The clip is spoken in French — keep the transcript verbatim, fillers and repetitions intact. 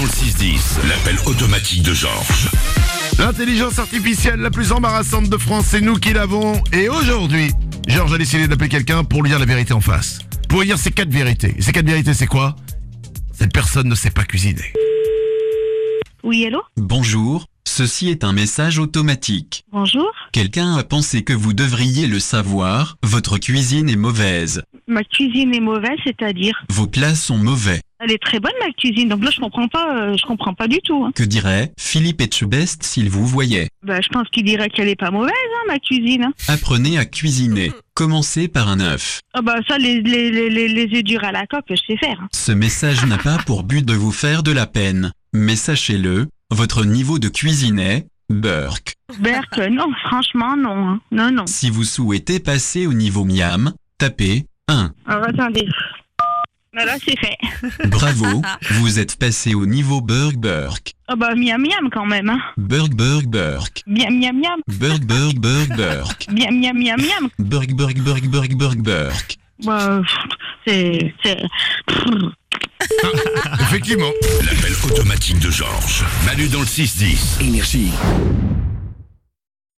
le six dix, l'appel automatique de Georges. L'intelligence artificielle la plus embarrassante de France, c'est nous qui l'avons. Et aujourd'hui, Georges a décidé d'appeler quelqu'un pour lui dire la vérité en face. Pour lui dire ces quatre vérités. Et ces quatre vérités, c'est quoi? Cette personne ne sait pas cuisiner. Oui, allô? Bonjour, ceci est un message automatique. Bonjour. Quelqu'un a pensé que vous devriez le savoir, votre cuisine est mauvaise. Ma cuisine est mauvaise, c'est-à-dire? Vos plats sont mauvais. Elle est très bonne, ma cuisine, donc là, je comprends pas, euh, je comprends pas du tout. Hein. Que dirait Philippe Etchebest s'il vous voyait? Bah, je pense qu'il dirait qu'elle est pas mauvaise, hein, ma cuisine. Hein. Apprenez à cuisiner. Commencez par un œuf. Ah bah, ça, les, les, les, les, les œufs durs à la coque, je sais faire. Hein. Ce message n'a pas pour but de vous faire de la peine. Mais sachez-le, votre niveau de cuisine est Burk. Berk, non, franchement, non. Hein. Non, non. Si vous souhaitez passer au niveau miam, tapez un. Alors, attendez. Voilà, c'est fait. Bravo, vous êtes passé au niveau Burk Burk. Ah bah, miam miam quand même, hein. Burk Burk Burk. Miam miam miam. Burk Burk Burk Burk. Miam miam miam miam. Burk Burk Burk Burk Burk Burk. Bah, c'est... c'est... Effectivement. L'appel automatique de Georges. Manu dans le six dix. Énergie.